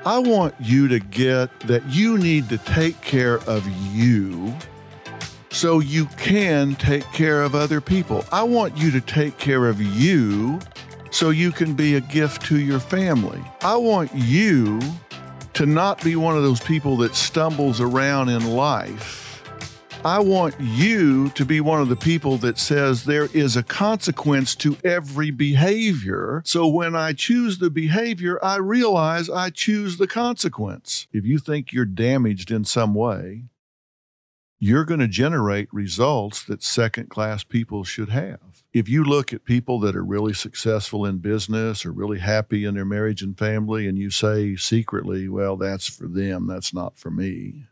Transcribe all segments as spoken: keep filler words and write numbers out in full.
I want you to get that you need to take care of you so you can take care of other people. I want you to take care of you so you can be a gift to your family. I want you to not be one of those people that stumbles around in life. I want you to be one of the people that says there is a consequence to every behavior. So when I choose the behavior, I realize I choose the consequence. If you think you're damaged in some way, you're going to generate results that second-class people should have. If you look at people that are really successful in business or really happy in their marriage and family, and you say secretly, well, that's for them, that's not for me,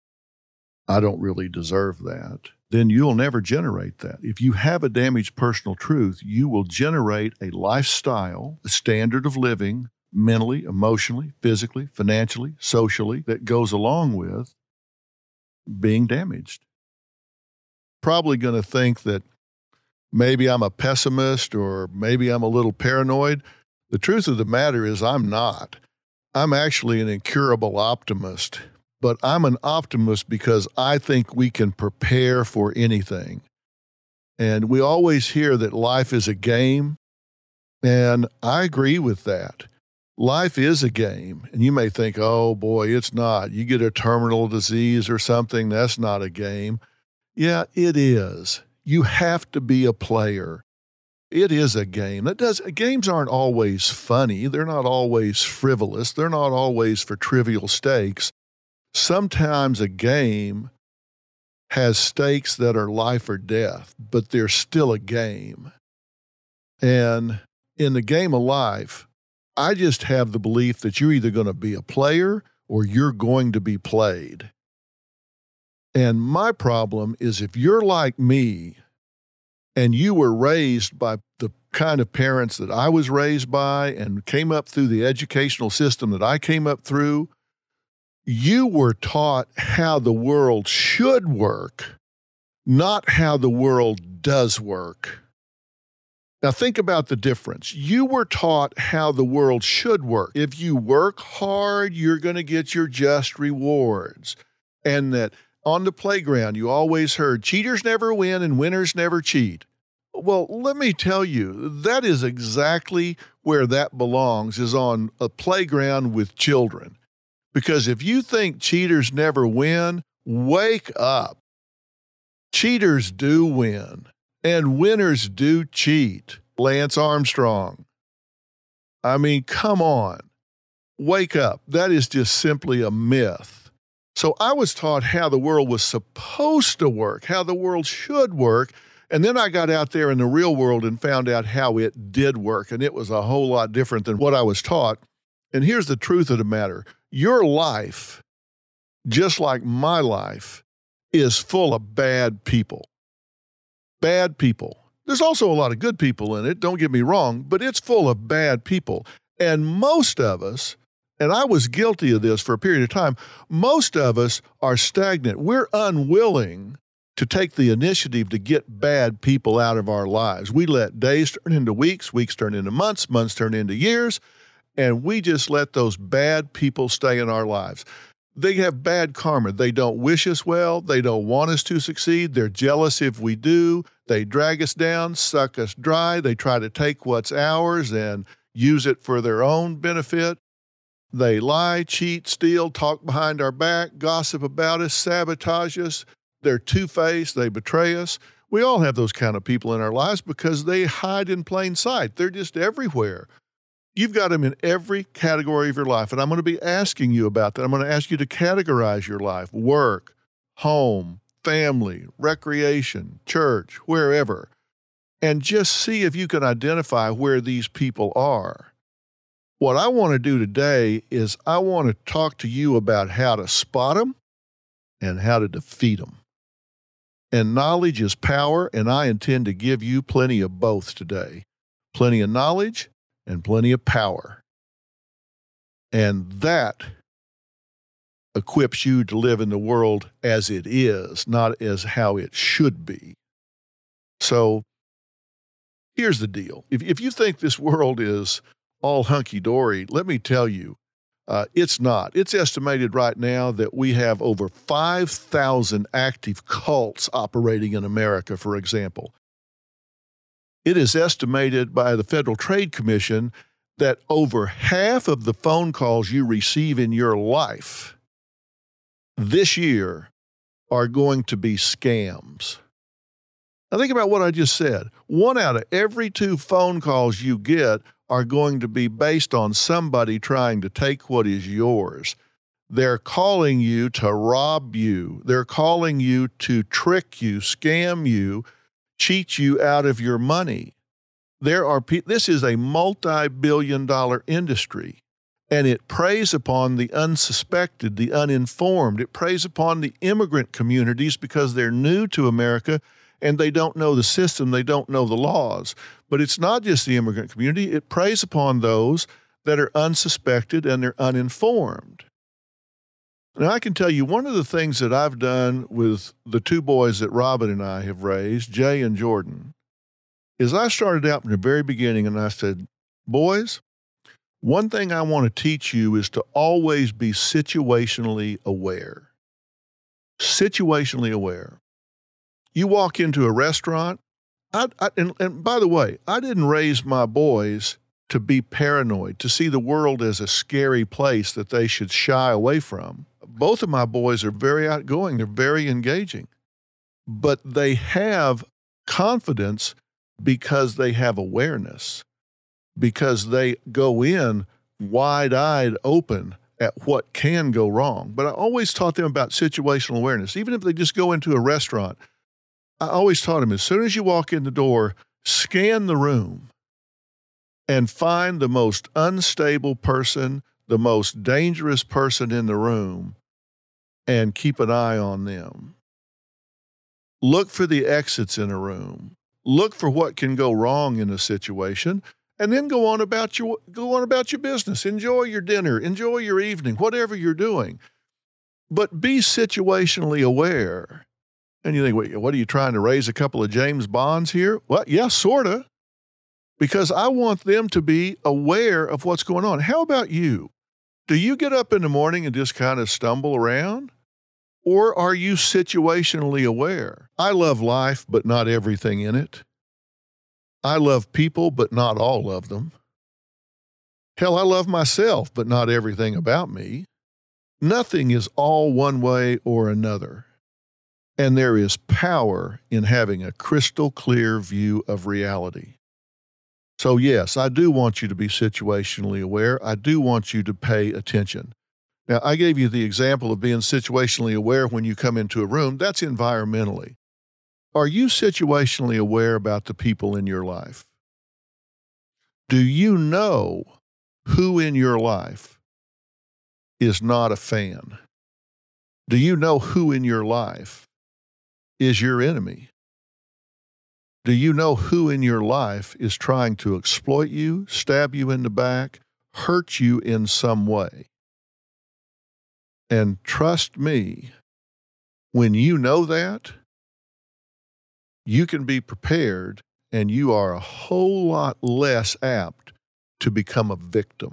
I don't really deserve that, then you'll never generate that. If you have a damaged personal truth, you will generate a lifestyle, a standard of living, mentally, emotionally, physically, financially, socially, that goes along with being damaged. Probably going to think that maybe I'm a pessimist or maybe I'm a little paranoid. The truth of the matter is I'm not. I'm actually an incurable optimist, but I'm an optimist because I think we can prepare for anything. And we always hear that life is a game, and I agree with that. Life is a game, and you may think, oh boy, it's not. You get a terminal disease or something, that's not a game. Yeah, it is. You have to be a player. It is a game. That does, games aren't always funny. They're not always frivolous. They're not always for trivial stakes. Sometimes a game has stakes that are life or death, but they're still a game. And in the game of life, I just have the belief that you're either going to be a player or you're going to be played. And my problem is if you're like me and you were raised by the kind of parents that I was raised by and came up through the educational system that I came up through, you were taught how the world should work, not how the world does work. Now think about the difference. You were taught how the world should work. If you work hard, you're going to get your just rewards. And that on the playground, you always heard cheaters never win and winners never cheat. Well, let me tell you, that is exactly where that belongs, is on a playground with children. Because if you think cheaters never win, wake up. Cheaters do win, and winners do cheat. Lance Armstrong. I mean, come on. Wake up. That is just simply a myth. So I was taught how the world was supposed to work, how the world should work, and then I got out there in the real world and found out how it did work, and it was a whole lot different than what I was taught. And here's the truth of the matter. Your life, just like my life, is full of bad people. Bad people. There's also a lot of good people in it, don't get me wrong, but it's full of bad people. And most of us, and I was guilty of this for a period of time, most of us are stagnant. We're unwilling to take the initiative to get bad people out of our lives. We let days turn into weeks, weeks turn into months, months turn into years, and we just let those bad people stay in our lives. They have bad karma. They don't wish us well. They don't want us to succeed. They're jealous if we do. They drag us down, suck us dry. They try to take what's ours and use it for their own benefit. They lie, cheat, steal, talk behind our back, gossip about us, sabotage us. They're two-faced. They betray us. We all have those kind of people in our lives because they hide in plain sight. They're just everywhere. You've got them in every category of your life, and I'm going to be asking you about that. I'm going to ask you to categorize your life: work, home, family, recreation, church, wherever, and just see if you can identify where these people are. What I want to do today is I want to talk to you about how to spot them and how to defeat them. And knowledge is power, and I intend to give you plenty of both today. Plenty of knowledge and plenty of power. And that equips you to live in the world as it is, not as how it should be. So here's the deal. If, if you think this world is all hunky-dory, let me tell you, Uh, it's not. It's estimated right now that we have over five thousand active cults operating in America, for example. It is estimated by the Federal Trade Commission that over half of the phone calls you receive in your life this year are going to be scams. Now think about what I just said. One out of every two phone calls you get are going to be based on somebody trying to take what is yours. They're calling you to rob you. They're calling you to trick you, scam you, cheat you out of your money. There are pe- this is a multi-billion dollar industry, and it preys upon the unsuspected, the uninformed. It preys upon the immigrant communities because they're new to America and they don't know the system, they don't know the laws. But it's not just the immigrant community, it preys upon those that are unsuspected and they're uninformed. Now, I can tell you one of the things that I've done with the two boys that Robin and I have raised, Jay and Jordan, is I started out from the very beginning and I said, boys, one thing I want to teach you is to always be situationally aware. Situationally aware. You walk into a restaurant, I, I, and, and by the way, I didn't raise my boys to be paranoid, to see the world as a scary place that they should shy away from. Both of my boys are very outgoing. They're very engaging. But they have confidence because they have awareness, because they go in wide-eyed open at what can go wrong. But I always taught them about situational awareness. Even if they just go into a restaurant, I always taught them, as soon as you walk in the door, scan the room and find the most unstable person, the most dangerous person in the room, and keep an eye on them. Look for the exits in a room. Look for what can go wrong in a situation, and then go on about your go on about your business. Enjoy your dinner, enjoy your evening, whatever you're doing. But be situationally aware. And you think, wait, what are you trying to raise a couple of James Bonds here? Well, yeah, sort of. Because I want them to be aware of what's going on. How about you? Do you get up in the morning and just kind of stumble around? Or are you situationally aware? I love life, but not everything in it. I love people, but not all of them. Hell, I love myself, but not everything about me. Nothing is all one way or another. And there is power in having a crystal clear view of reality. So yes, I do want you to be situationally aware. I do want you to pay attention. Now, I gave you the example of being situationally aware when you come into a room. That's environmentally. Are you situationally aware about the people in your life? Do you know who in your life is not a fan? Do you know who in your life is your enemy? Do you know who in your life is trying to exploit you, stab you in the back, hurt you in some way? And trust me, when you know that, you can be prepared and you are a whole lot less apt to become a victim.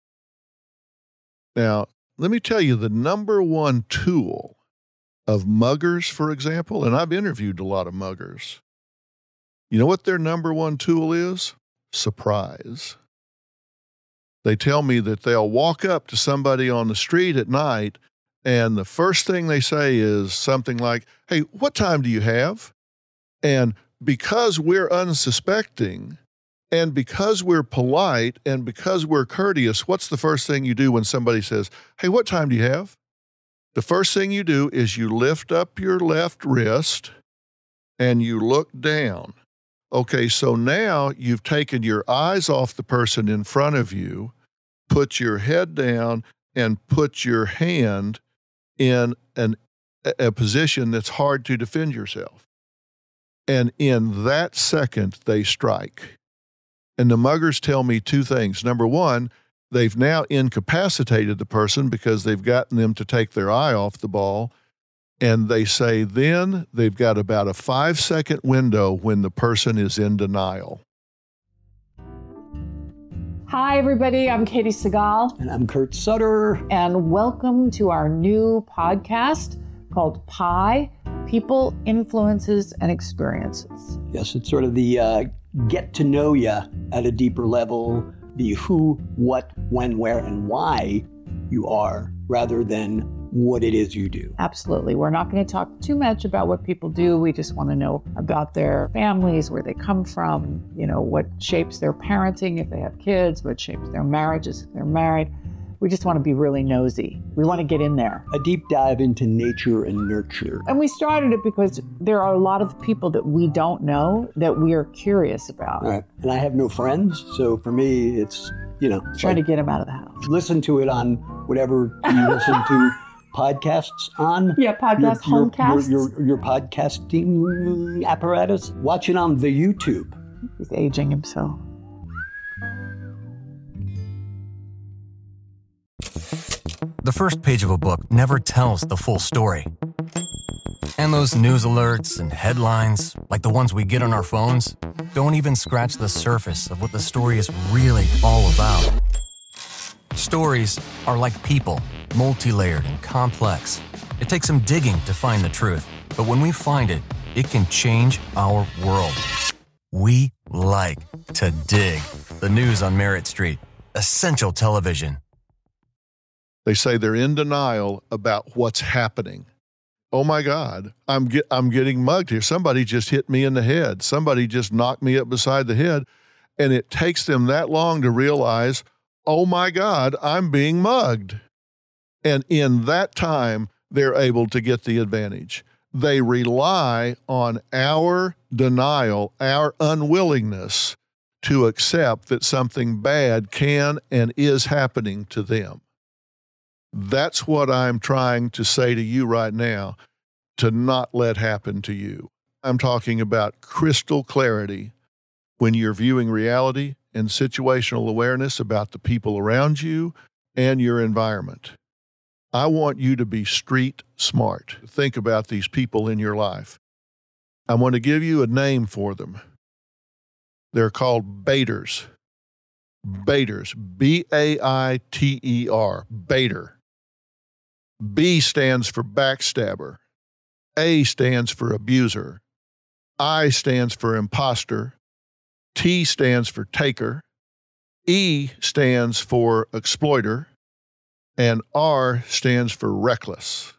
Now, let me tell you the number one tool of muggers, for example, and I've interviewed a lot of muggers. You know what their number one tool is? Surprise. They tell me that they'll walk up to somebody on the street at night and the first thing they say is something like, hey, what time do you have? And because we're unsuspecting and because we're polite and because we're courteous, what's the first thing you do when somebody says, hey, what time do you have? The first thing you do is you lift up your left wrist and you look down. Okay, so now you've taken your eyes off the person in front of you, put your head down, and put your hand in an, a position that's hard to defend yourself. And in that second, they strike. And the muggers tell me two things. Number one, they've now incapacitated the person because they've gotten them to take their eye off the ball. And they say then they've got about a five-second window when the person is in denial. Hi, everybody. I'm Katie Segal. And I'm Kurt Sutter. And welcome to our new podcast called Pi, People, Influences, and Experiences. Yes, it's sort of the uh, get to know you at a deeper level, the who, what, when, where, and why you are, rather than what it is you do. Absolutely. We're not going to talk too much about what people do. We just want to know about their families, where they come from, you know, what shapes their parenting if they have kids, what shapes their marriages if they're married. We just want to be really nosy. We want to get in there. A deep dive into nature and nurture. And we started it because there are a lot of people that we don't know that we are curious about. Right. And I have no friends, so for me, it's, you know. Trying like, to get them out of the house. Listen to it on whatever you listen to podcasts on. Yeah, podcast, your, homecasts. Your, your, your podcasting apparatus. Watch it on the YouTube. He's aging himself. The first page of a book never tells the full story. And those news alerts and headlines, like the ones we get on our phones, don't even scratch the surface of what the story is really all about. Stories are like people, multi-layered and complex. It takes some digging to find the truth, but when we find it, it can change our world. We like to dig. The news on Merritt Street. Essential television. They say they're in denial about what's happening. Oh my God, I'm get, I'm getting mugged here. Somebody just hit me in the head. Somebody just knocked me up beside the head. And it takes them that long to realize, oh my God, I'm being mugged. And in that time, they're able to get the advantage. They rely on our denial, our unwillingness to accept that something bad can and is happening to them. That's what I'm trying to say to you right now, to not let happen to you. I'm talking about crystal clarity when you're viewing reality and situational awareness about the people around you and your environment. I want you to be street smart. Think about these people in your life. I want to give you a name for them. They're called baiters. Baiters. B A I T E R. Baiter. B stands for backstabber. A stands for abuser. I stands for imposter. T stands for taker. E stands for exploiter. And R stands for reckless.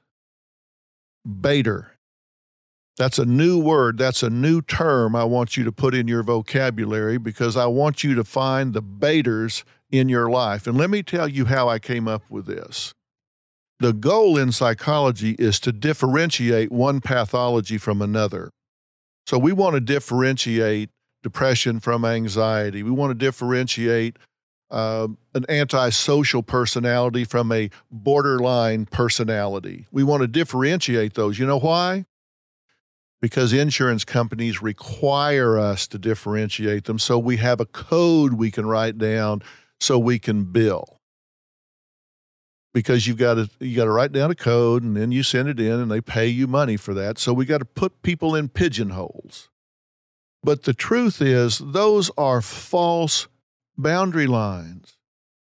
Baiter. That's a new word. That's a new term I want you to put in your vocabulary because I want you to find the baiters in your life. And let me tell you how I came up with this. The goal in psychology is to differentiate one pathology from another. So we want to differentiate depression from anxiety. We want to differentiate uh, an antisocial personality from a borderline personality. We want to differentiate those. You know why? Because insurance companies require us to differentiate them, so we have a code we can write down so we can bill. Because you've got to you got to write down a code and then you send it in and they pay you money for that. So we got to put people in pigeonholes. But the truth is, those are false boundary lines.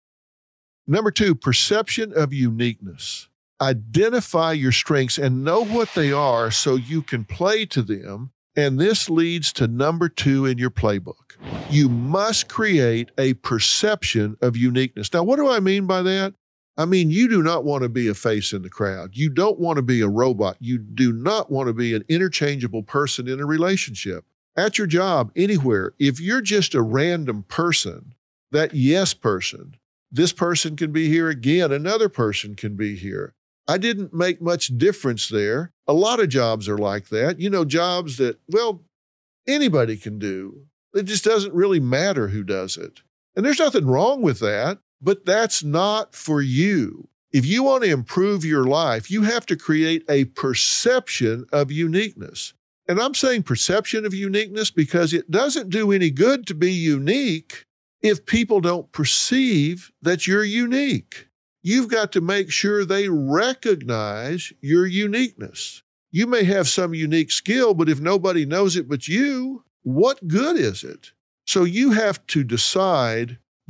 Number two, perception of uniqueness. Identify your strengths and know what they are so you can play to them. And this leads to number two in your playbook. You must create a perception of uniqueness. Now, what do I mean by that? I mean, you do not want to be a face in the crowd. You don't want to be a robot. You do not want to be an interchangeable person in a relationship. At your job, anywhere, if you're just a random person, that yes person, this person can be here again, another person can be here. I didn't make much difference there. A lot of jobs are like that. You know, jobs that, well, anybody can do. It just doesn't really matter who does it. And there's nothing wrong with that. But that's not for you. If you want to improve your life, you have to create a perception of uniqueness. And I'm saying perception of uniqueness because it doesn't do any good to be unique if people don't perceive that you're unique. You've got to make sure they recognize your uniqueness. You may have some unique skill, but if nobody knows it but you, what good is it? So you have to decide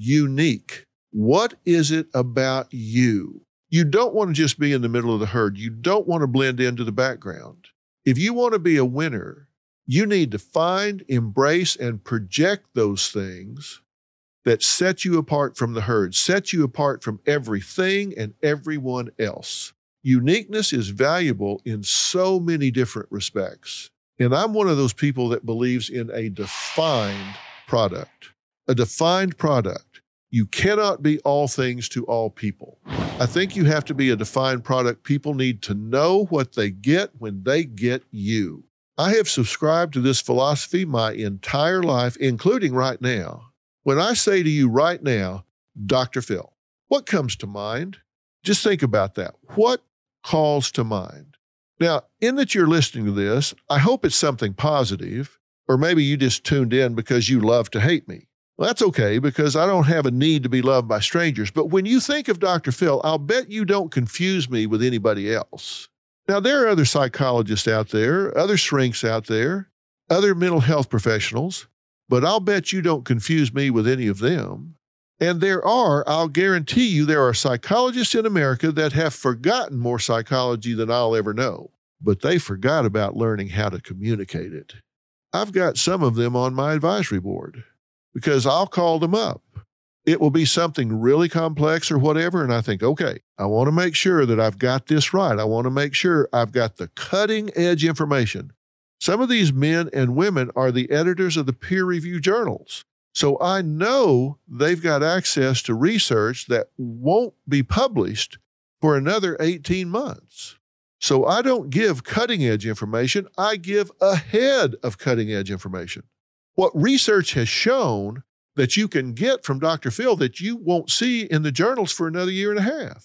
unique. What is it about you? You don't want to just be in the middle of the herd. You don't want to blend into the background. If you want to be a winner, you need to find, embrace, and project those things that set you apart from the herd, set you apart from everything and everyone else. Uniqueness is valuable in so many different respects. And I'm one of those people that believes in a defined product. A defined product. You cannot be all things to all people. I think you have to be a defined product. People need to know what they get when they get you. I have subscribed to this philosophy my entire life, including right now. When I say to you right now, Doctor Phil, what comes to mind? Just think about that. What calls to mind? Now, in that you're listening to this, I hope it's something positive, or maybe you just tuned in because you love to hate me. Well, that's okay, because I don't have a need to be loved by strangers. But when you think of Doctor Phil, I'll bet you don't confuse me with anybody else. Now, there are other psychologists out there, other shrinks out there, other mental health professionals, but I'll bet you don't confuse me with any of them. And there are, I'll guarantee you, there are psychologists in America that have forgotten more psychology than I'll ever know, but they forgot about learning how to communicate it. I've got some of them on my advisory board because I'll call them up. It will be something really complex or whatever, and I think, okay, I want to make sure that I've got this right. I want to make sure I've got the cutting edge information. Some of these men and women are the editors of the peer review journals. So I know they've got access to research that won't be published for another eighteen months. So I don't give cutting edge information. I give ahead of cutting edge information. What research has shown that you can get from Doctor Phil that you won't see in the journals for another year and a half.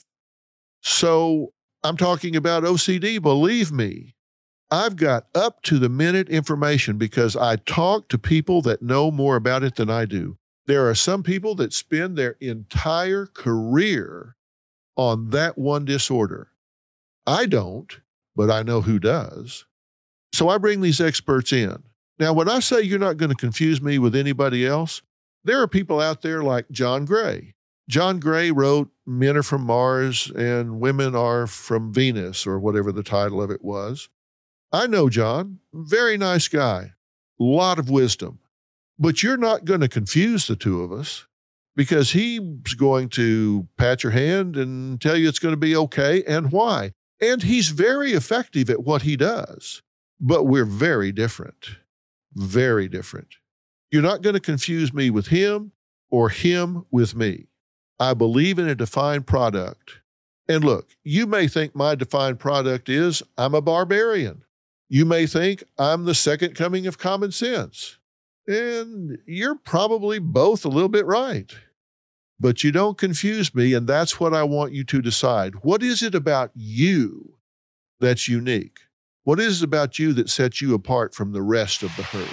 So I'm talking about O C D, believe me. I've got up to the minute information because I talk to people that know more about it than I do. There are some people that spend their entire career on that one disorder. I don't, but I know who does. So I bring these experts in. Now, when I say you're not going to confuse me with anybody else, there are people out there like John Gray. John Gray wrote Men Are From Mars and Women Are From Venus, or whatever the title of it was. I know John, very nice guy, a lot of wisdom, but you're not going to confuse the two of us because he's going to pat your hand and tell you it's going to be okay and why. And he's very effective at what he does, but we're very different, very different. You're not going to confuse me with him or him with me. I believe in a defined product. And look, you may think my defined product is I'm a barbarian. You may think I'm the second coming of common sense. And you're probably both a little bit right. But you don't confuse me, and that's what I want you to decide. What is it about you that's unique? What is it about you that sets you apart from the rest of the herd?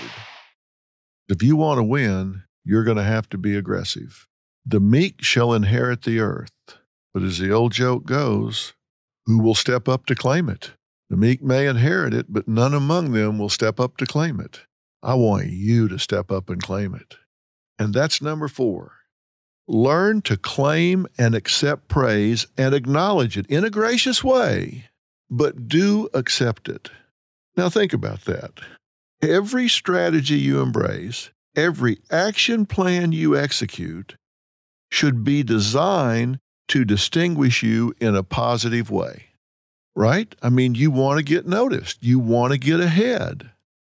If you want to win, you're going to have to be aggressive. The meek shall inherit the earth. But as the old joke goes, who will step up to claim it? The meek may inherit it, but none among them will step up to claim it. I want you to step up and claim it. And that's number four. Learn to claim and accept praise and acknowledge it in a gracious way, but do accept it. Now think about that. Every strategy you embrace, every action plan you execute should be designed to distinguish you in a positive way. Right? I mean, you want to get noticed. You want to get ahead.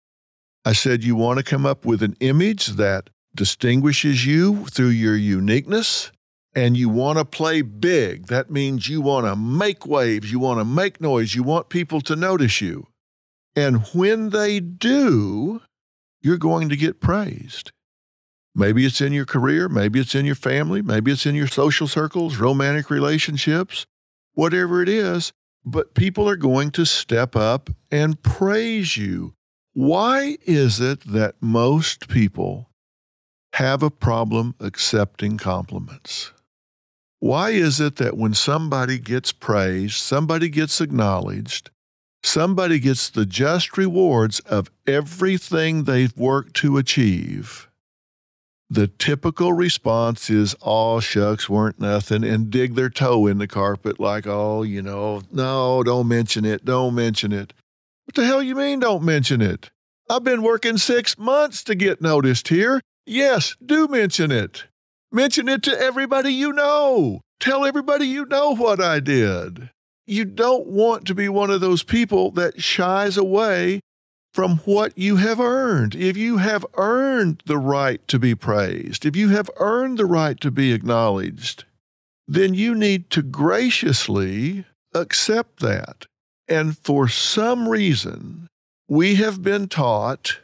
I said you want to come up with an image that distinguishes you through your uniqueness, and you want to play big. That means you want to make waves. You want to make noise. You want people to notice you. And when they do, you're going to get praised. Maybe it's in your career. Maybe it's in your family. Maybe it's in your social circles, romantic relationships, whatever it is. But people are going to step up and praise you. Why is it that most people have a problem accepting compliments? Why is it that when somebody gets praised, somebody gets acknowledged, somebody gets the just rewards of everything they've worked to achieve, the typical response is, "Oh, shucks, weren't nothing," and dig their toe in the carpet like, "Oh, you know, no, don't mention it, don't mention it." What the hell you mean, don't mention it? I've been working six months to get noticed here. Yes, do mention it. Mention it to everybody you know. Tell everybody you know what I did. You don't want to be one of those people that shies away from what you have earned. If you have earned the right to be praised, if you have earned the right to be acknowledged, then you need to graciously accept that. And for some reason, we have been taught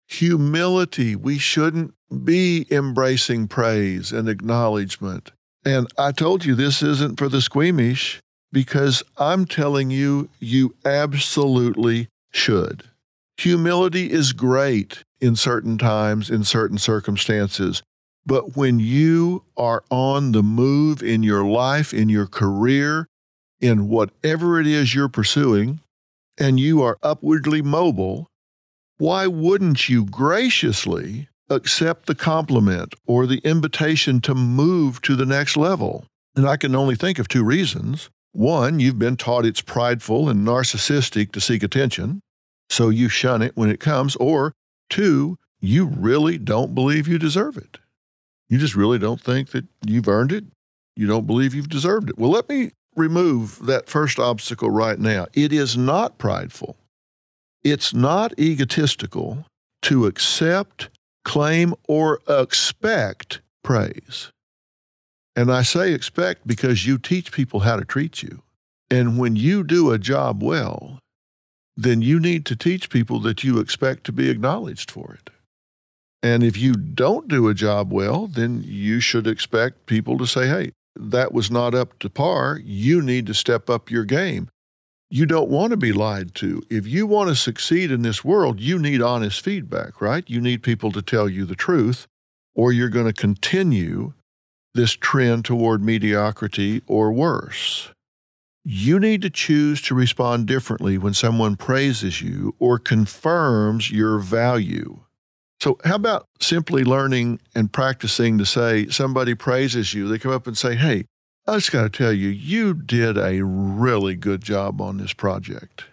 humility. We shouldn't be embracing praise and acknowledgement. And I told you this isn't for the squeamish, because I'm telling you, you absolutely should. Humility is great in certain times, in certain circumstances. But when you are on the move in your life, in your career, in whatever it is you're pursuing, and you are upwardly mobile, why wouldn't you graciously accept the compliment or the invitation to move to the next level? And I can only think of two reasons. One, you've been taught it's prideful and narcissistic to seek attention, so you shun it when it comes. Or two, you really don't believe you deserve it. You just really don't think that you've earned it. You don't believe you've deserved it. Well, let me remove that first obstacle right now. It is not prideful. It's not egotistical to accept, claim, or expect praise. And I say expect because you teach people how to treat you. And when you do a job well, then you need to teach people that you expect to be acknowledged for it. And if you don't do a job well, then you should expect people to say, "Hey, that was not up to par. You need to step up your game." You don't want to be lied to. If you want to succeed in this world, you need honest feedback, right? You need people to tell you the truth, or you're going to continue this trend toward mediocrity or worse. You need to choose to respond differently when someone praises you or confirms your value. So how about simply learning and practicing to say, somebody praises you, they come up and say, "Hey, I just got to tell you, you did a really good job on this project."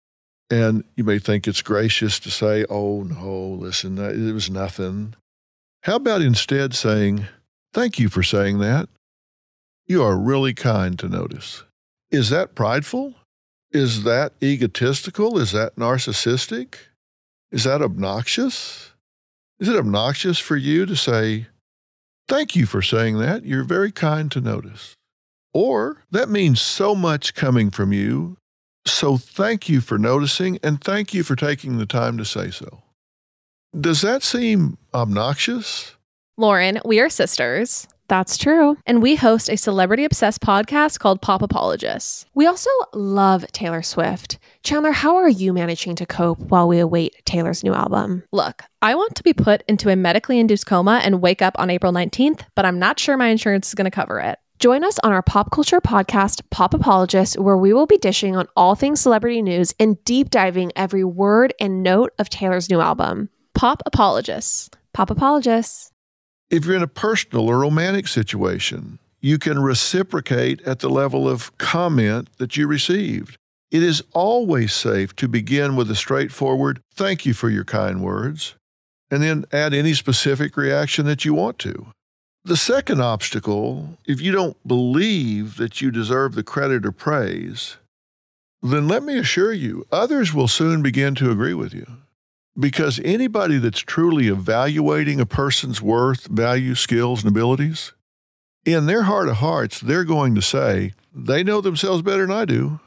And you may think it's gracious to say, "Oh, no, listen, it was nothing." How about instead saying, "Thank you for saying that. You are really kind to notice." Is that prideful? Is that egotistical? Is that narcissistic? Is that obnoxious? Is it obnoxious for you to say, "Thank you for saying that. You're very kind to notice"? Or that means so much coming from you, so thank you for noticing and thank you for taking the time to say so. Does that seem obnoxious? Lauren, we are sisters. That's true. And we host a celebrity-obsessed podcast called Pop Apologists. We also love Taylor Swift. Chandler, how are you managing to cope while we await Taylor's new album? Look, I want to be put into a medically induced coma and wake up on April nineteenth, but I'm not sure my insurance is going to cover it. Join us on our pop culture podcast, Pop Apologists, where we will be dishing on all things celebrity news and deep diving every word and note of Taylor's new album. Pop Apologists. Pop Apologists. If you're in a personal or romantic situation, you can reciprocate at the level of comment that you received. It is always safe to begin with a straightforward, "Thank you for your kind words," and then add any specific reaction that you want to. The second obstacle, if you don't believe that you deserve the credit or praise, then let me assure you, others will soon begin to agree with you. Because anybody that's truly evaluating a person's worth, value, skills, and abilities, in their heart of hearts, they're going to say, they know themselves better than I do.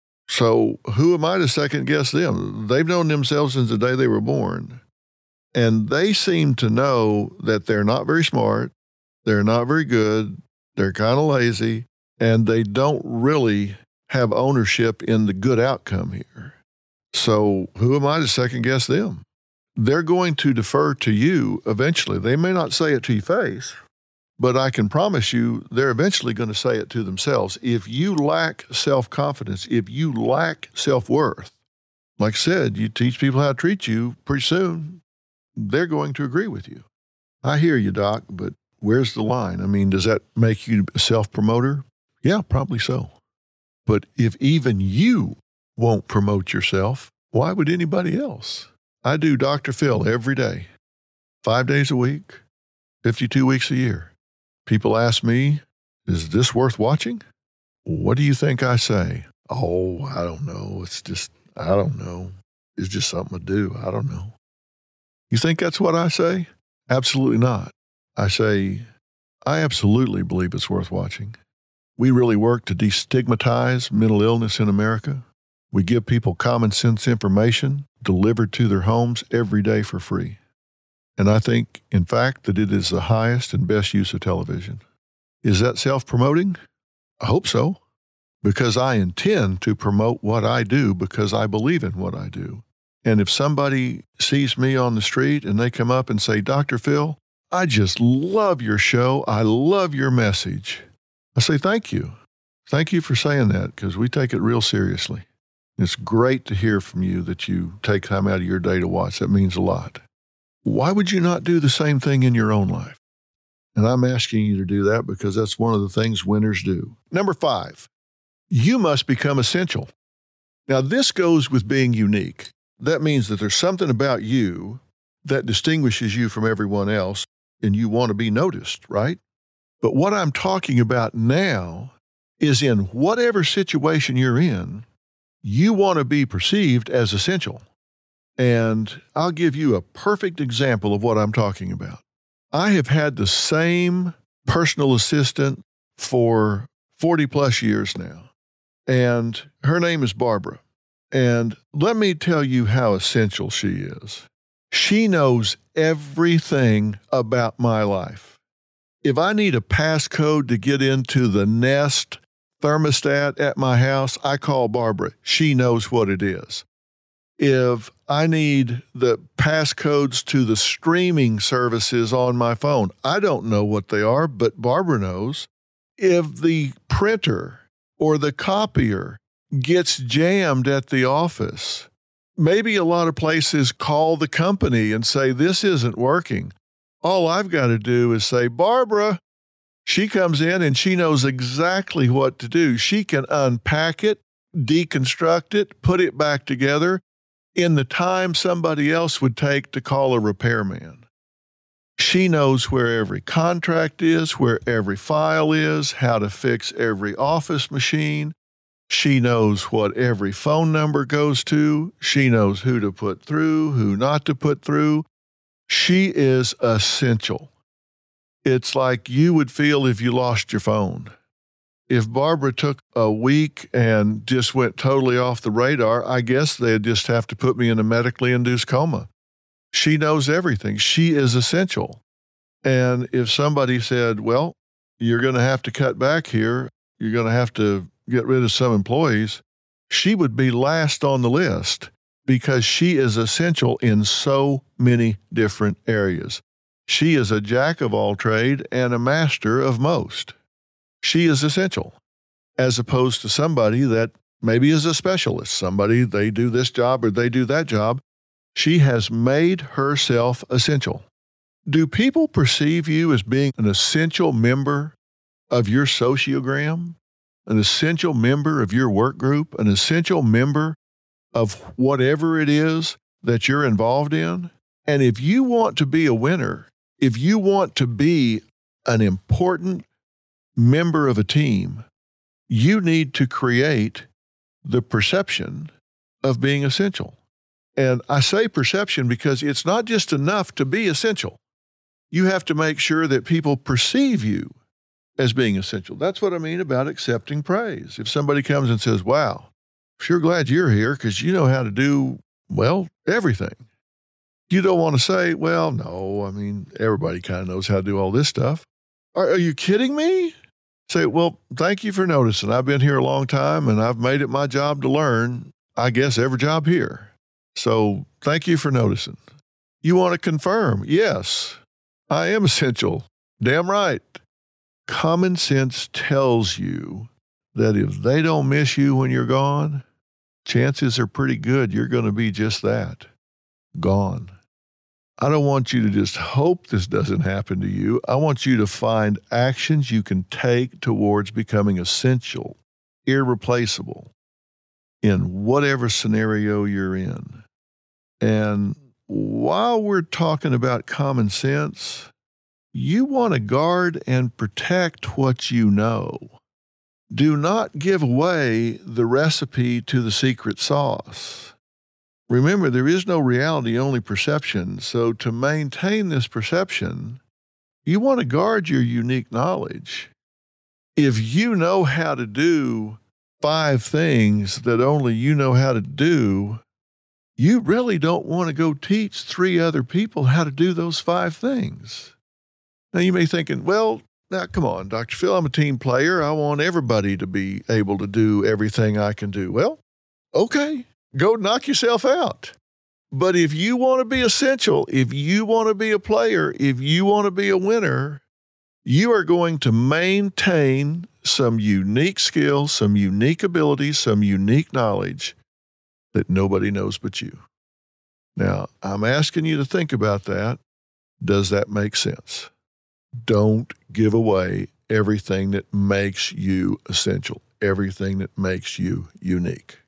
So who am I to second guess them? They've known themselves since the day they were born. And they seem to know that they're not very smart, they're not very good, they're kind of lazy, and they don't really have ownership in the good outcome here. So who am I to second guess them? They're going to defer to you eventually. They may not say it to your face, but I can promise you they're eventually going to say it to themselves. If you lack self-confidence, if you lack self-worth, like I said, you teach people how to treat you, pretty soon they're going to agree with you. I hear you, Doc, but where's the line? I mean, does that make you a self-promoter? Yeah, probably so. But if even you won't promote yourself, why would anybody else? I do Doctor Phil every day, five days a week, fifty-two weeks a year. People ask me, is this worth watching? What do you think I say? Oh, I don't know. It's just, I don't know. It's just something to do. I don't know. You think that's what I say? Absolutely not. I say, I absolutely believe it's worth watching. We really work to destigmatize mental illness in America. We give people common sense information delivered to their homes every day for free. And I think, in fact, that it is the highest and best use of television. Is that self-promoting? I hope so, because I intend to promote what I do because I believe in what I do. And if somebody sees me on the street and they come up and say, Doctor Phil, I just love your show. I love your message. I say, thank you. Thank you for saying that, because we take it real seriously. It's great to hear from you that you take time out of your day to watch. That means a lot. Why would you not do the same thing in your own life? And I'm asking you to do that because that's one of the things winners do. Number five, you must become essential. Now, this goes with being unique. That means that there's something about you that distinguishes you from everyone else, and you want to be noticed, right? But what I'm talking about now is in whatever situation you're in, you want to be perceived as essential. And I'll give you a perfect example of what I'm talking about. I have had the same personal assistant for forty plus years now, and her name is Barbara. And let me tell you how essential she is. She knows everything about my life. If I need a passcode to get into the Nest thermostat at my house, I call Barbara. She knows what it is. If I need the passcodes to the streaming services on my phone, I don't know what they are, but Barbara knows. If the printer or the copier gets jammed at the office, maybe a lot of places call the company and say, this isn't working. All I've got to do is say, Barbara. She comes in and she knows exactly what to do. She can unpack it, deconstruct it, put it back together in the time somebody else would take to call a repairman. She knows where every contract is, where every file is, how to fix every office machine. She knows what every phone number goes to. She knows who to put through, who not to put through. She is essential. It's like you would feel if you lost your phone. If Barbara took a week and just went totally off the radar, I guess they'd just have to put me in a medically induced coma. She knows everything. She is essential. And if somebody said, well, you're going to have to cut back here, you're going to have to get rid of some employees, she would be last on the list because she is essential in so many different areas. She is a jack of all trade and a master of most. She is essential, as opposed to somebody that maybe is a specialist, somebody they do this job or they do that job. She has made herself essential. Do people perceive you as being an essential member of your sociogram, an essential member of your work group, an essential member of whatever it is that you're involved in? And if you want to be a winner, if you want to be an important member of a team, you need to create the perception of being essential. And I say perception because it's not just enough to be essential. You have to make sure that people perceive you as being essential. That's what I mean about accepting praise. If somebody comes and says, wow, sure glad you're here because you know how to do, well, everything. You don't want to say, well, no, I mean, everybody kind of knows how to do all this stuff. Are, are you kidding me? Say, well, thank you for noticing. I've been here a long time and I've made it my job to learn, I guess, every job here. So thank you for noticing. You want to confirm? Yes, I am essential. Damn right. Common sense tells you that if they don't miss you when you're gone, chances are pretty good you're going to be just that, gone. I don't want you to just hope this doesn't happen to you. I want you to find actions you can take towards becoming essential, irreplaceable in whatever scenario you're in. And while we're talking about common sense, you want to guard and protect what you know. Do not give away the recipe to the secret sauce. Remember, there is no reality, only perception. So to maintain this perception, you want to guard your unique knowledge. If you know how to do five things that only you know how to do, you really don't want to go teach three other people how to do those five things. Now you may be thinking, well, now come on, Doctor Phil, I'm a team player. I want everybody to be able to do everything I can do. Well, okay. Go knock yourself out. But if you want to be essential, if you want to be a player, if you want to be a winner, you are going to maintain some unique skills, some unique abilities, some unique knowledge that nobody knows but you. Now, I'm asking you to think about that. Does that make sense? Don't give away everything that makes you essential, everything that makes you unique.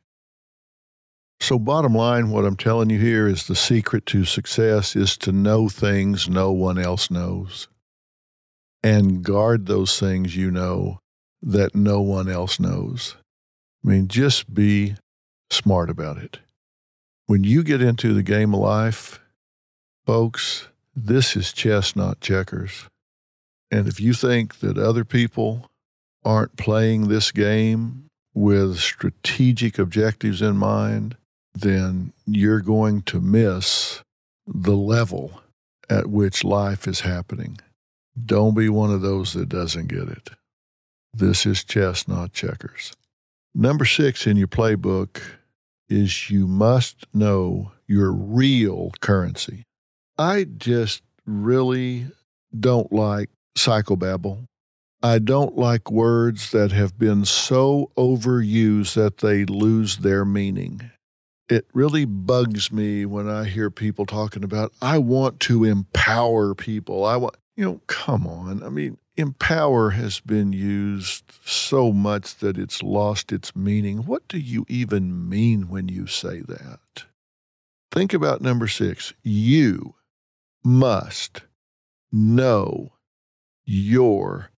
So bottom line, what I'm telling you here is the secret to success is to know things no one else knows and guard those things you know that no one else knows. I mean, just be smart about it. When you get into the game of life, folks, this is chess, not checkers. And if you think that other people aren't playing this game with strategic objectives in mind, then you're going to miss the level at which life is happening. Don't be one of those that doesn't get it. This is chess, not checkers. Number six in your playbook is you must know your real currency. I just really don't like psychobabble. I don't like words that have been so overused that they lose their meaning. It really bugs me when I hear people talking about, I want to empower people. I want, you know, come on. I mean, empower has been used so much that it's lost its meaning. What do you even mean when you say that? Think about number six. You must know your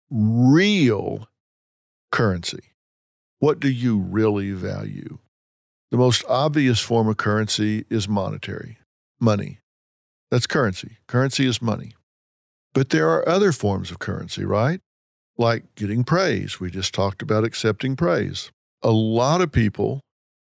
real currency. What do you really value? The most obvious form of currency is monetary, money. That's currency. Currency is money. But there are other forms of currency, right? Like getting praise. We just talked about accepting praise. A lot of people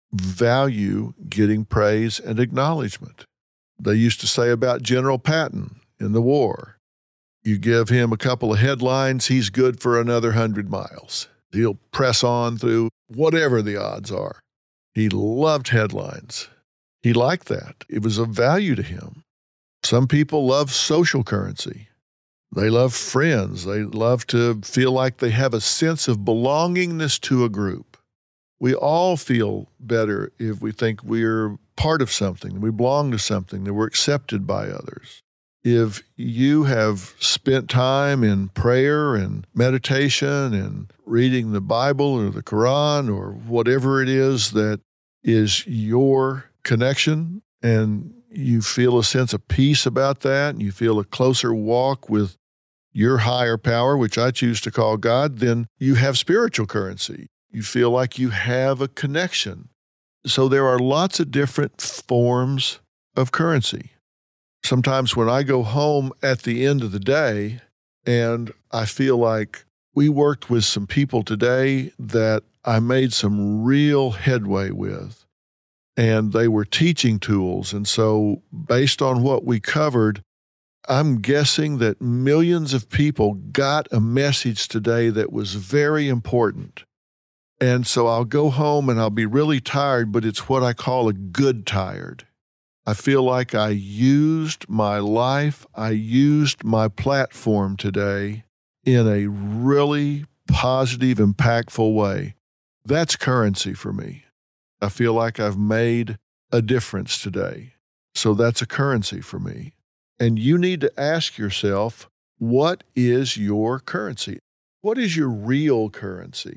value getting praise and acknowledgement. They used to say about General Patton in the war, you give him a couple of headlines, he's good for another hundred miles. He'll press on through whatever the odds are. He loved headlines. He liked that. It was of value to him. Some people love social currency. They love friends. They love to feel like they have a sense of belongingness to a group. We all feel better if we think we're part of something, we belong to something, that we're accepted by others. If you have spent time in prayer and meditation and reading the Bible or the Quran or whatever it is that is your connection, and you feel a sense of peace about that, and you feel a closer walk with your higher power, which I choose to call God, then you have spiritual currency. You feel like you have a connection. So there are lots of different forms of currency. Sometimes when I go home at the end of the day and I feel like we worked with some people today that I made some real headway with, and they were teaching tools. And so based on what we covered, I'm guessing that millions of people got a message today that was very important. And so I'll go home and I'll be really tired, but it's what I call a good tired. I feel like I used my life, I used my platform today in a really positive, impactful way. That's currency for me. I feel like I've made a difference today. So that's a currency for me. And you need to ask yourself, what is your currency? What is your real currency?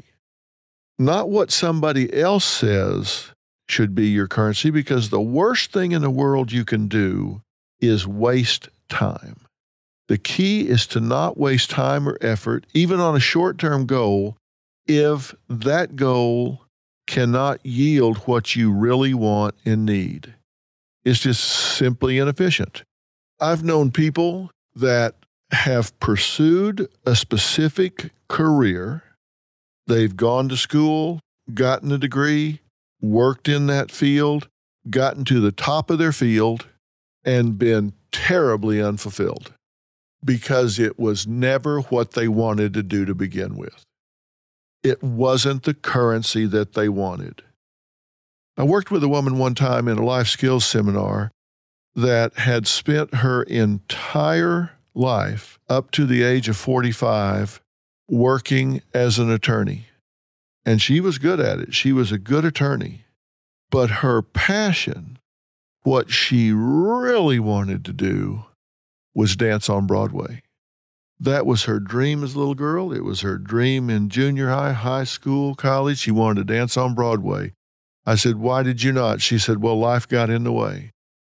Not what somebody else says should be your currency, because the worst thing in the world you can do is waste time. The key is to not waste time or effort, even on a short-term goal, if that goal cannot yield what you really want and need. It's just simply inefficient. I've known people that have pursued a specific career. They've gone to school, gotten a degree, worked in that field, gotten to the top of their field, and been terribly unfulfilled because it was never what they wanted to do to begin with. It wasn't the currency that they wanted. I worked with a woman one time in a life skills seminar that had spent her entire life up to the age of forty-five working as an attorney. And she was good at it. She was a good attorney. But her passion, what she really wanted to do, was dance on Broadway. That was her dream as a little girl. It was her dream in junior high, high school, college. She wanted to dance on Broadway. I said, why did you not? She said, well, life got in the way.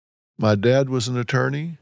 My dad was an attorney.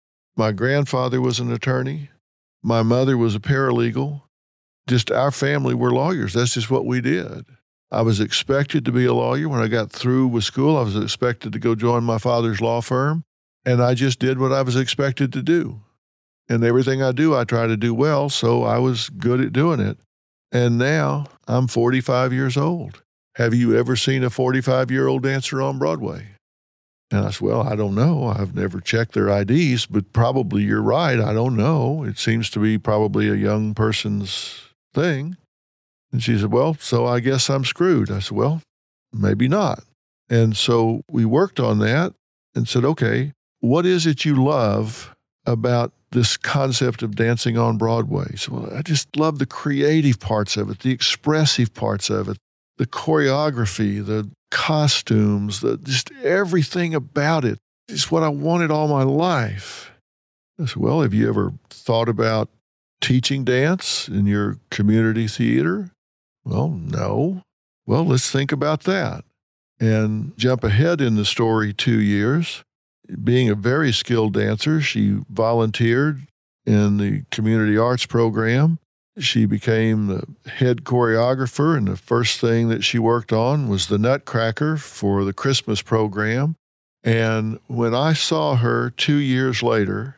My grandfather was an attorney. My mother was a paralegal. Just our family were lawyers. That's just what we did. I was expected to be a lawyer. When I got through with school, I was expected to go join my father's law firm, and I just did what I was expected to do. And everything I do, I try to do well, so I was good at doing it. And now I'm forty-five years old. Have you ever seen a forty-five-year-old dancer on Broadway? And I said, well, I don't know. I've never checked their I Ds, but probably you're right. I don't know. It seems to be probably a young person's thing. And she said, well, so I guess I'm screwed. I said, well, maybe not. And so we worked on that and said, okay, what is it you love about this concept of dancing on Broadway? So well, I just love the creative parts of it, the expressive parts of it, the choreography, the costumes, the just everything about it. It's what I wanted all my life. I said, well, have you ever thought about teaching dance in your community theater? Well, no. Well, let's think about that. And jump ahead in the story two years. Being a very skilled dancer, she volunteered in the community arts program. She became the head choreographer, and the first thing that she worked on was the Nutcracker for the Christmas program. And when I saw her two years later,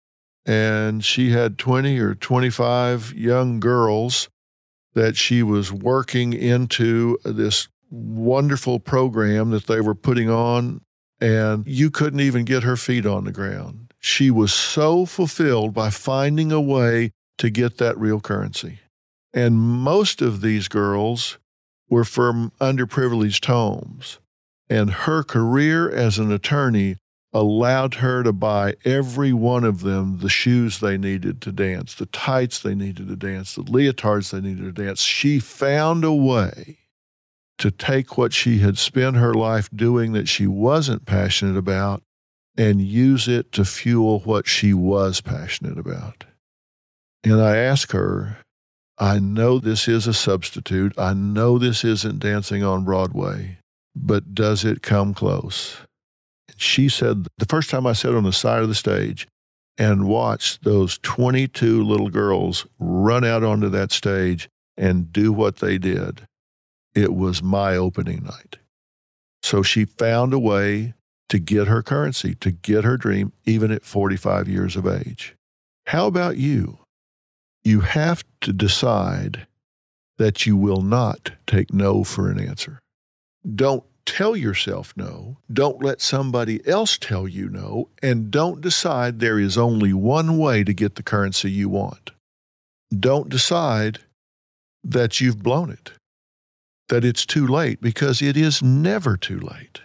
and she had twenty or twenty-five young girls that she was working into this wonderful program that they were putting on, and you couldn't even get her feet on the ground. She was so fulfilled by finding a way to get that real currency. And most of these girls were from underprivileged homes. And her career as an attorney allowed her to buy every one of them the shoes they needed to dance, the tights they needed to dance, the leotards they needed to dance. She found a way to take what she had spent her life doing that she wasn't passionate about and use it to fuel what she was passionate about. And I asked her, I know this is a substitute. I know this isn't dancing on Broadway, but does it come close? She said, the first time I sat on the side of the stage and watched those twenty-two little girls run out onto that stage and do what they did, it was my opening night. So she found a way to get her currency, to get her dream, even at forty-five years of age. How about you? You have to decide that you will not take no for an answer. Don't tell yourself no. Don't let somebody else tell you no. And don't decide there is only one way to get the currency you want. Don't decide that you've blown it, that it's too late, because it is never too late.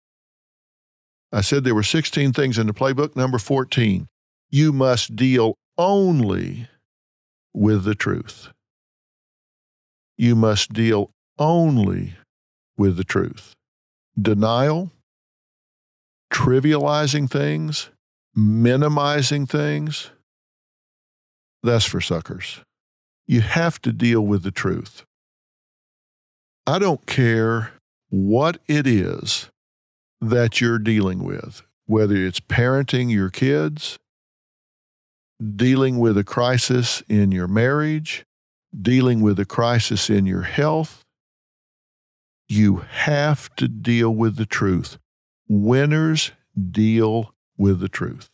I said there were sixteen things in the playbook. Number fourteen, you must deal only with the truth. You must deal only with the truth. Denial, trivializing things, minimizing things, that's for suckers. You have to deal with the truth. I don't care what it is that you're dealing with, whether it's parenting your kids, dealing with a crisis in your marriage, dealing with a crisis in your health. You have to deal with the truth. Winners deal with the truth.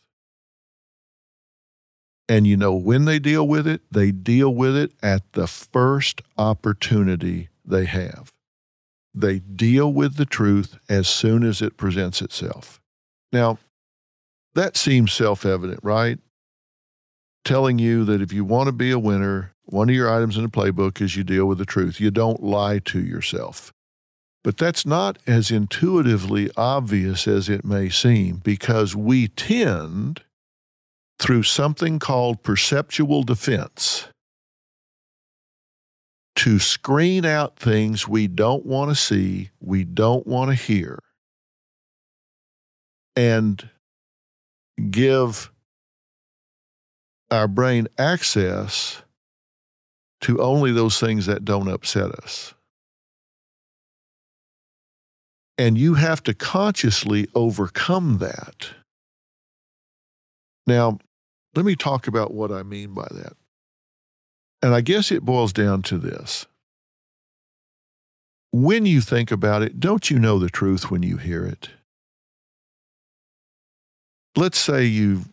And you know when they deal with it? They deal with it at the first opportunity they have. They deal with the truth as soon as it presents itself. Now, that seems self-evident, right? Telling you that if you want to be a winner, one of your items in the playbook is you deal with the truth. You don't lie to yourself. But that's not as intuitively obvious as it may seem, because we tend, through something called perceptual defense, to screen out things we don't want to see, we don't want to hear, and give our brain access to only those things that don't upset us. And you have to consciously overcome that. Now, let me talk about what I mean by that. And I guess it boils down to this. When you think about it, don't you know the truth when you hear it? Let's say you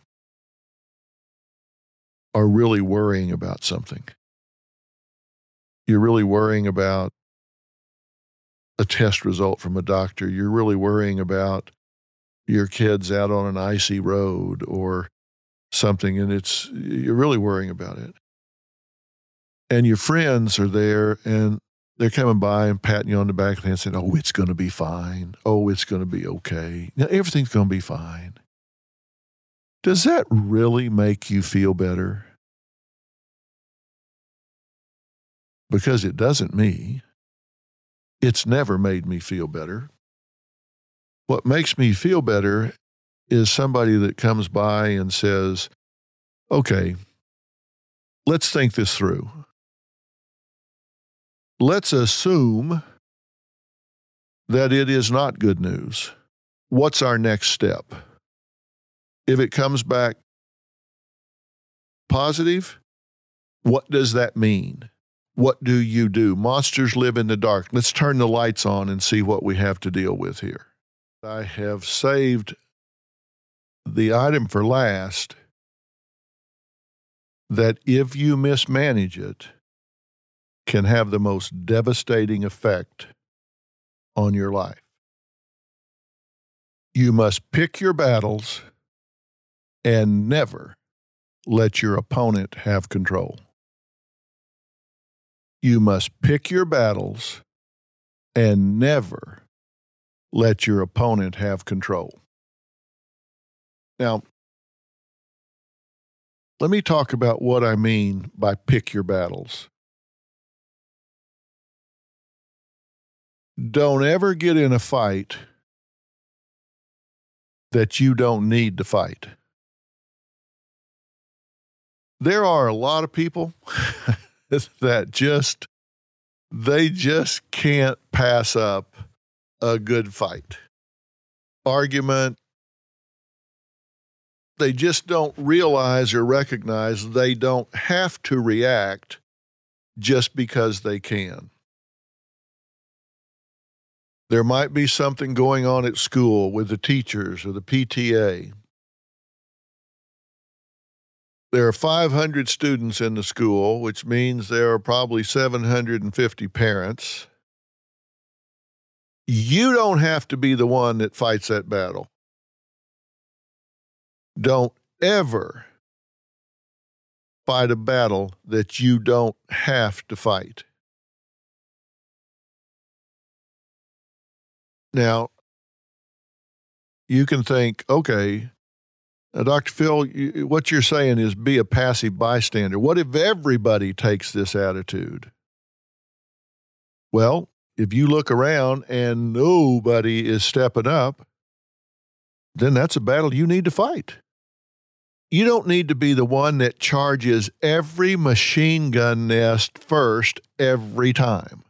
are really worrying about something. You're really worrying about a test result from a doctor. You're really worrying about your kids out on an icy road or something, and it's you're really worrying about it. And your friends are there, and they're coming by and patting you on the back of the head saying, oh, it's going to be fine. Oh, it's going to be okay. Now, everything's going to be fine. Does that really make you feel better? Because it doesn't me. It's never made me feel better. What makes me feel better is somebody that comes by and says, okay, let's think this through. Let's assume that it is not good news. What's our next step? If it comes back positive, what does that mean? What do you do? Monsters live in the dark. Let's turn the lights on and see what we have to deal with here. I have saved the item for last that if you mismanage it, can have the most devastating effect on your life. You must pick your battles and never let your opponent have control. You must pick your battles and never let your opponent have control. Now, let me talk about what I mean by pick your battles. Don't ever get in a fight that you don't need to fight. There are a lot of people that just, they just can't pass up a good fight. Argument. They just don't realize or recognize they don't have to react just because they can. There might be something going on at school with the teachers or the P T A. There are five hundred students in the school, which means there are probably seven hundred fifty parents. You don't have to be the one that fights that battle. Don't ever fight a battle that you don't have to fight. Now, you can think, okay, now, Doctor Phil, you, what you're saying is be a passive bystander. What if everybody takes this attitude? Well, if you look around and nobody is stepping up, then that's a battle you need to fight. You don't need to be the one that charges every machine gun nest first every time.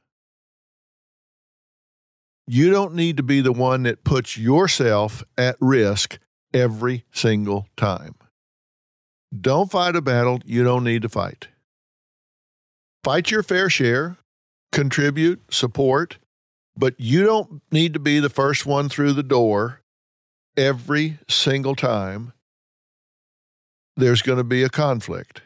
You don't need to be the one that puts yourself at risk every single time. Don't fight a battle you don't need to fight. Fight your fair share, contribute, support, but you don't need to be the first one through the door every single time there's going to be a conflict.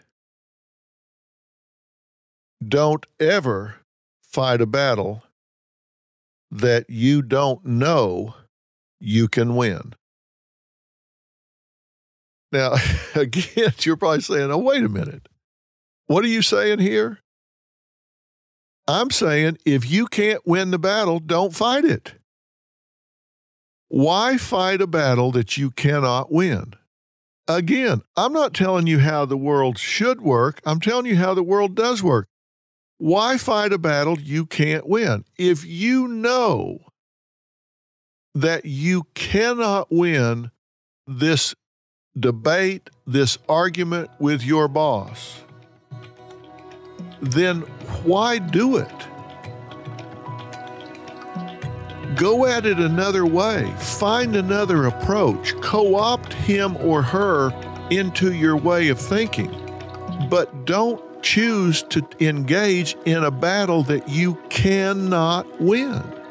Don't ever fight a battle that you don't know you can win. Now, again, you're probably saying, oh, wait a minute. What are you saying here? I'm saying if you can't win the battle, don't fight it. Why fight a battle that you cannot win? Again, I'm not telling you how the world should work. I'm telling you how the world does work. Why fight a battle you can't win? If you know that you cannot win this debate, this argument with your boss, then why do it? Go at it another way. Find another approach. Co-opt him or her into your way of thinking. But don't choose to engage in a battle that you cannot win.